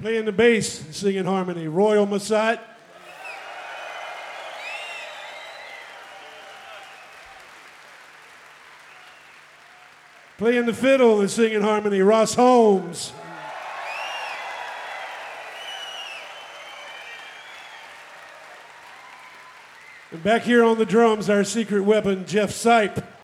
Playing the bass, singing harmony, Royal Massat. Playing the fiddle and singing harmony, Ross Holmes. And back here on the drums, our secret weapon, Jeff Sipe.